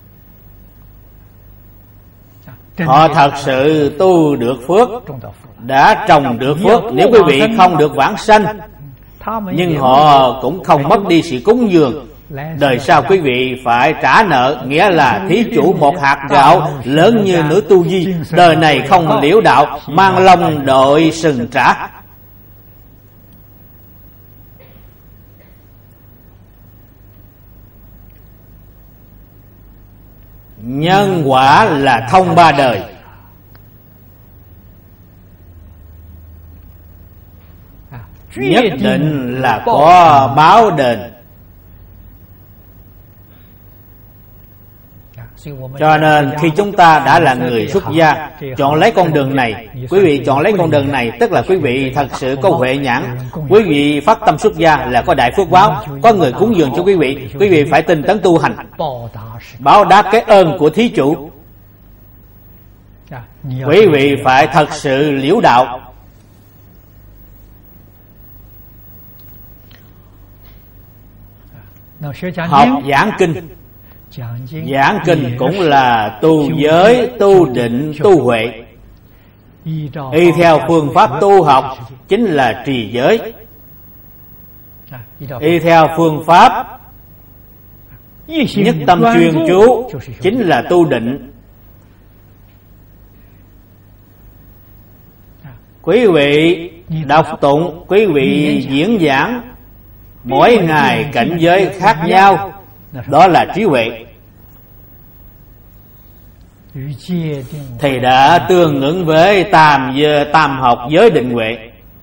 Họ thật sự tu được phước, đã trồng được phước. Nếu quý vị không được vãng sanh, nhưng họ cũng không mất đi sự cúng dường. Đời sau quý vị phải trả nợ, nghĩa là thí chủ một hạt gạo lớn như nữ tu di, đời này không liễu đạo, mang lông đội sừng trả. Nhân quả là thông ba đời. Nhất định là có báo đền. Cho nên khi chúng ta đã là người xuất gia, chọn lấy con đường này, quý vị chọn lấy con đường này, tức là quý vị thật sự có huệ nhãn. Quý vị phát tâm xuất gia là có đại phước báo, có người cúng dường cho quý vị phải tinh tấn tu hành, báo đáp cái ơn của thí chủ. Quý vị phải thật sự liễu đạo. Học giảng kinh. Giảng kinh cũng là tu giới, tu định, tu huệ. Y theo phương pháp tu học chính là trì giới. Y theo phương pháp nhất tâm chuyên chú chính là tu định. Quý vị đọc tụng, quý vị diễn giảng, mỗi ngày cảnh giới khác nhau, đó là trí huệ. Thì đã tương ứng với tam học giới định huệ.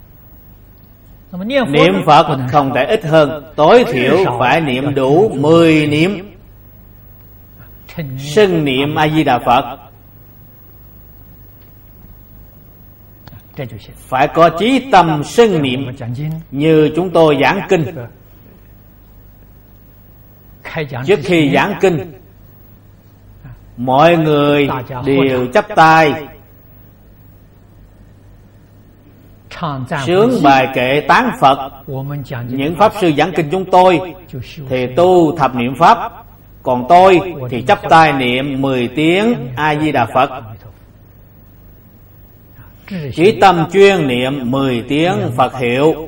Niệm Phật không thể ít hơn, tối thiểu phải niệm đủ 10 niệm. Xưng niệm A Di Đà Phật, phải có chí tâm xưng niệm. Như chúng tôi giảng kinh, trước khi giảng kinh, mọi người đều chắp tay sướng bài kệ tán Phật. Những pháp sư giảng kinh chúng tôi thì tu thập niệm pháp, còn tôi thì chắp tay niệm 10 tiếng A Di Đà Phật. Chỉ tâm chuyên niệm 10 tiếng Phật hiệu.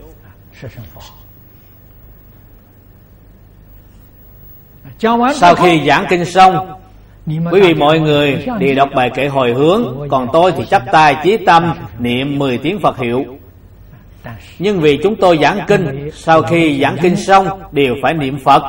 Sau khi giảng kinh xong Quý vị mọi người đều đọc bài kệ hồi hướng, còn tôi thì chắp tay chí tâm niệm 10 tiếng Phật hiệu. Nhưng vì chúng tôi giảng kinh, sau khi giảng kinh xong đều phải niệm Phật.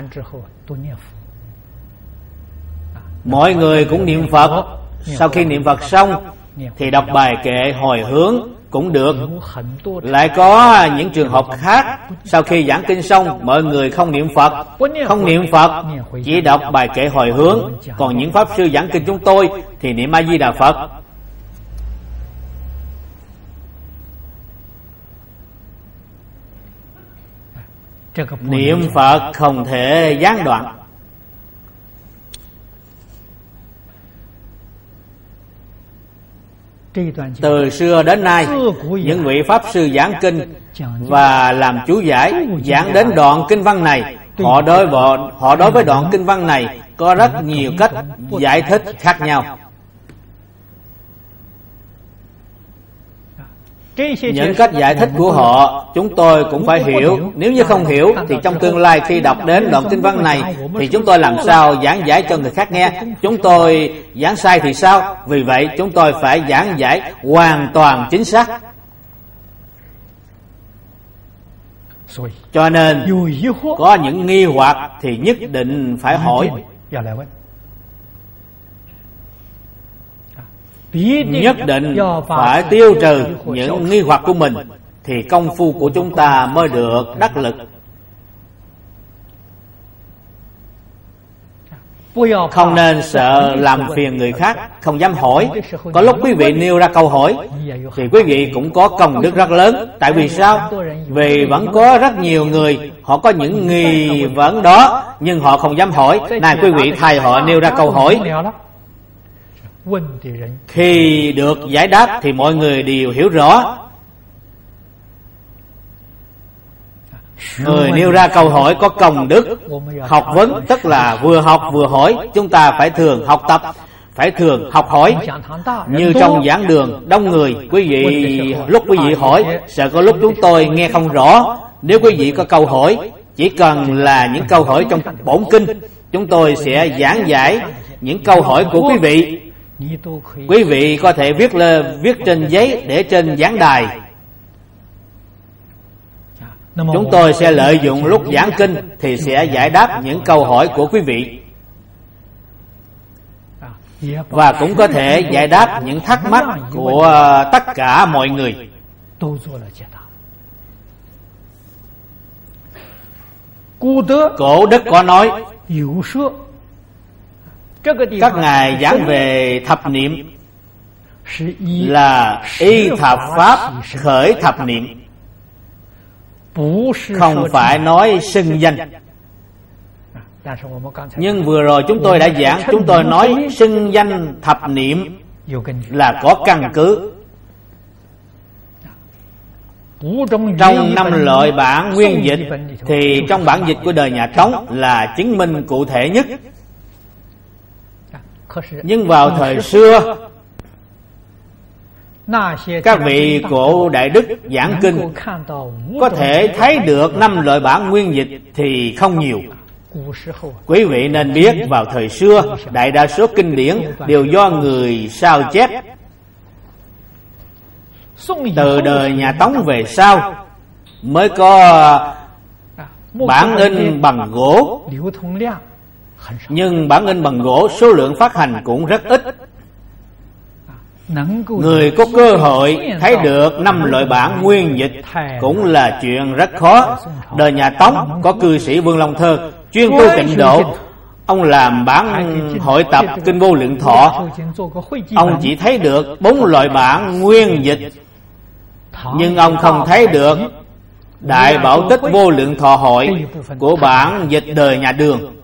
Mọi người cũng niệm Phật. Sau khi niệm Phật xong thì đọc bài kệ hồi hướng cũng được. Lại có những trường hợp khác, sau khi giảng kinh xong mọi người không niệm Phật, chỉ đọc bài kệ hồi hướng. Còn những pháp sư giảng kinh chúng tôi thì niệm A Di Đà Phật. Niệm Phật không thể gián đoạn. Từ xưa đến nay, những vị pháp sư giảng kinh và làm chú giải giảng đến đoạn kinh văn này, họ đối với đoạn kinh văn này có rất nhiều cách giải thích khác nhau. Những cách giải thích của họ chúng tôi cũng phải hiểu. Nếu như không hiểu thì trong tương lai khi đọc đến đoạn kinh văn này thì chúng tôi làm sao giảng giải cho người khác nghe? Chúng tôi giảng sai thì sao? Vì vậy chúng tôi phải giảng giải hoàn toàn chính xác. Cho nên có những nghi hoặc thì nhất định phải hỏi, nhất định phải tiêu trừ những nghi hoặc của mình, thì công phu của chúng ta mới được đắc lực. Không nên sợ làm phiền người khác, không dám hỏi. Có lúc quý vị nêu ra câu hỏi thì quý vị cũng có công đức rất lớn. Tại vì sao? Vì vẫn có rất nhiều người họ có những nghi vấn đó nhưng họ không dám hỏi. Này quý vị thay họ nêu ra câu hỏi, khi được giải đáp thì mọi người đều hiểu rõ. Người nêu ra câu hỏi có công đức. Học vấn tức là vừa học vừa hỏi. Chúng ta phải thường học tập, phải thường học hỏi. Như trong giảng đường đông người, lúc quý vị hỏi, sợ có lúc chúng tôi nghe không rõ. Nếu quý vị có câu hỏi, chỉ cần là những câu hỏi trong bổn kinh, chúng tôi sẽ giảng giải những câu hỏi của quý vị. Quý vị có thể viết trên giấy để trên giảng đài. Chúng tôi sẽ lợi dụng lúc giảng kinh thì sẽ giải đáp những câu hỏi của quý vị, và cũng có thể giải đáp những thắc mắc của tất cả mọi người. Cổ đức có nói, các ngài giảng về thập niệm là y thập pháp khởi thập niệm, không phải nói xưng danh. Nhưng vừa rồi chúng tôi đã giảng, chúng tôi nói xưng danh thập niệm là có căn cứ. Trong 5 loại bản nguyên dịch thì trong bản dịch của đời nhà Tống là chứng minh cụ thể nhất. Nhưng vào thời xưa, các vị cổ đại đức giảng kinh có thể thấy được 5 loại bản nguyên dịch thì không nhiều. Quý vị nên biết, vào thời xưa đại đa số kinh điển đều do người sao chép. Từ đời nhà Tống về sau mới có bản in bằng gỗ. Nhưng bản in bằng gỗ số lượng phát hành cũng rất ít. Người có cơ hội thấy được 5 loại bản nguyên dịch cũng là chuyện rất khó. Đời nhà Tống có cư sĩ Vương Long Thơ chuyên tu tịnh độ. Ông làm bản hội tập Kinh Vô Lượng Thọ. Ông chỉ thấy được 4 loại bản nguyên dịch, nhưng ông không thấy được Đại Bảo Tích Vô Lượng Thọ Hội của bản dịch đời nhà Đường.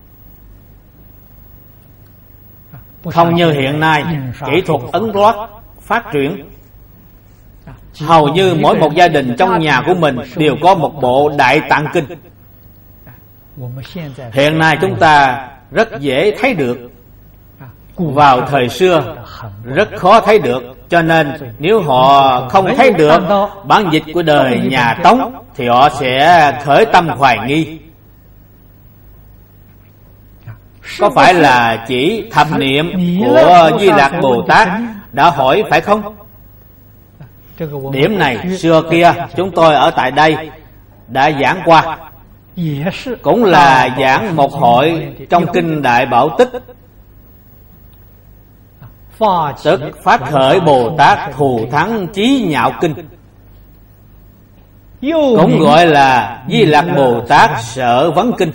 Không như hiện nay, kỹ thuật ấn loát phát triển, hầu như mỗi một gia đình trong nhà của mình đều có một bộ Đại Tạng Kinh. Hiện nay chúng ta rất dễ thấy được, vào thời xưa rất khó thấy được. Cho nên nếu họ không thấy được bản dịch của đời nhà Tống thì họ sẽ khởi tâm hoài nghi. có phải là chỉ thập niệm của Di Lặc Bồ Tát đã hỏi phải không? Điểm này xưa kia chúng tôi ở tại đây đã giảng qua, cũng là giảng một hội trong kinh Đại Bảo Tích, tức Phát Khởi Bồ Tát Thù Thắng Chí Nhạo Kinh, cũng gọi là Di Lặc Bồ Tát Sở Vấn Kinh.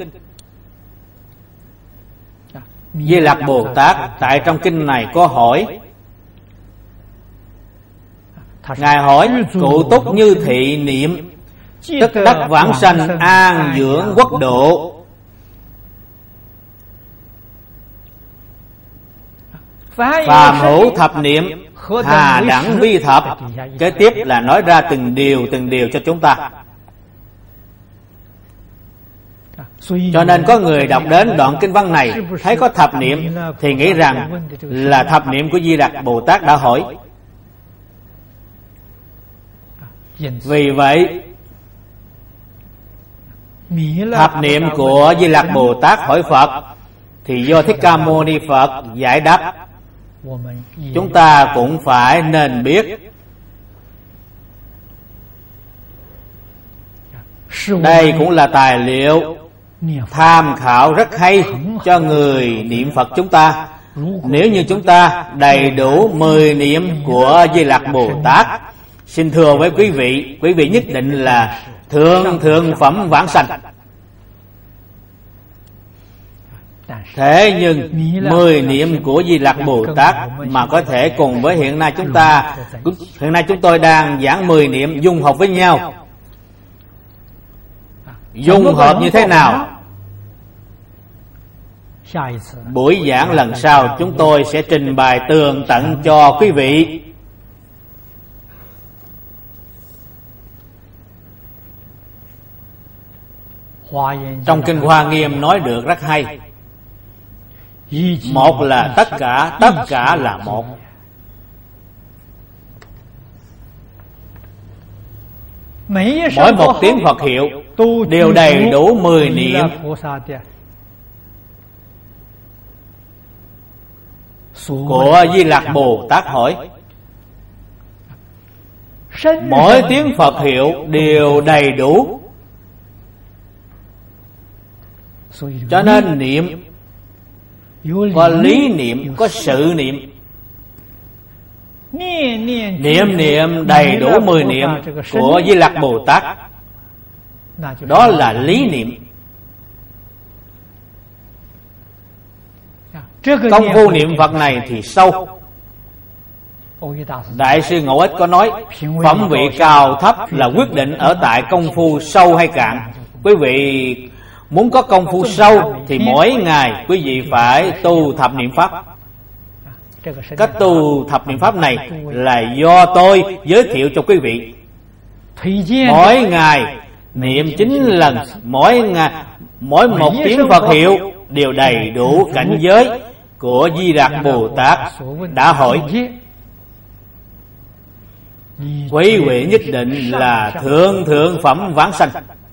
Di Lặc Bồ Tát tại trong kinh này có hỏi, Ngài hỏi cụ túc như thị niệm, tức đắc vãng sanh an dưỡng quốc độ. Phàm hữu thập niệm, hà đẳng vi thập. Kế tiếp là nói ra từng điều cho chúng ta. Cho nên có người đọc đến đoạn kinh văn này, thấy có thập niệm thì nghĩ rằng là thập niệm của Di Lặc Bồ Tát đã hỏi. Vì vậy thập niệm của Di Lặc Bồ Tát hỏi Phật thì do Thích Ca Mâu Ni Phật giải đáp, chúng ta cũng phải nên biết. Đây cũng là tài liệu tham khảo rất hay cho người niệm Phật chúng ta. Nếu như chúng ta đầy đủ 10 niệm của Di Lặc Bồ Tát, xin thưa với quý vị nhất định là thượng phẩm vãng sanh. Thế nhưng 10 niệm của Di Lặc Bồ Tát mà có thể cùng với hiện nay chúng tôi đang giảng 10 niệm dung hợp với nhau. Dung hợp như thế nào? Buổi giảng lần sau chúng tôi sẽ trình bày tường tận cho quý vị. Trong kinh Hoa Nghiêm nói được rất hay. Một là tất cả là một. Mỗi một tiếng Phật hiệu đều đầy đủ 10 niệm. Của Di Lặc Bồ Tát hỏi, mỗi tiếng Phật hiệu đều đầy đủ. Cho nên niệm có lý niệm, có sự niệm. Niệm đầy đủ 10 niệm của Di Lặc Bồ Tát, đó là lý niệm. Công phu niệm Phật này thì sâu. Đại sư Ngẫu Ích có nói, phẩm vị cao thấp là quyết định ở tại công phu sâu hay cạn. Quý vị muốn có công phu sâu thì mỗi ngày quý vị phải tu thập niệm pháp. Cách tu thập niệm pháp này là do tôi giới thiệu cho quý vị. Mỗi ngày niệm 9 lần, mỗi một tiếng Phật hiệu đều đầy đủ cảnh giới của Di Lặc Bồ Tát đã hỏi. Quý vị nhất định là thượng phẩm vãng sanh.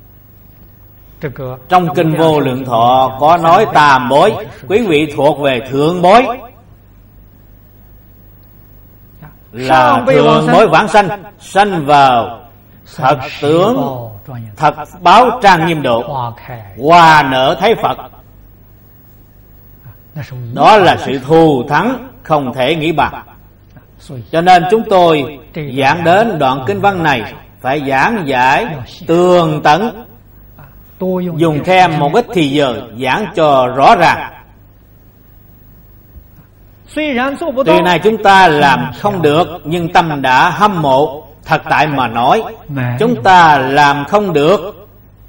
Trong kinh Vô Lượng Thọ có nói tam bối, quý vị thuộc về thượng bối, là thượng bối vãng sanh, sanh vào thật tướng thật báo trang nghiêm độ, hoa nở thấy Phật. Đó là sự thù thắng không thể nghĩ bằng. Cho nên chúng tôi giảng đến đoạn kinh văn này phải giảng giải tường tận, dùng thêm một ít thì giờ giảng cho rõ ràng. Tuy này chúng ta làm không được, nhưng tâm đã hâm mộ. Thật tại mà nói, chúng ta làm không được.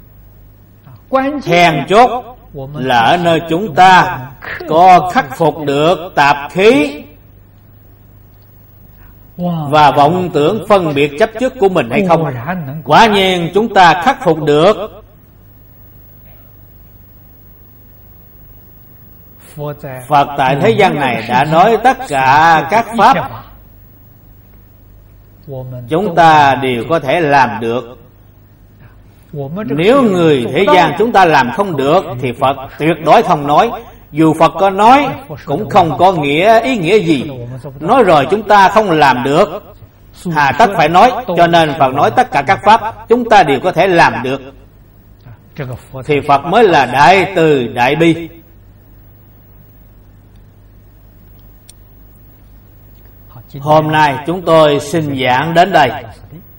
Then chốt là ở nơi chúng ta có khắc phục được tạp khí và vọng tưởng phân biệt chấp trước của mình hay không. Quả nhiên chúng ta khắc phục được. Phật tại thế gian này đã nói tất cả các pháp chúng ta đều có thể làm được. Nếu người thế gian chúng ta làm không được thì Phật tuyệt đối không nói. Dù Phật có nói cũng không có ý nghĩa gì. Nói rồi chúng ta không làm được, hà tất phải nói. Cho nên Phật nói tất cả các pháp chúng ta đều có thể làm được, thì Phật mới là đại từ đại bi. Hôm nay chúng tôi xin giảng đến đây.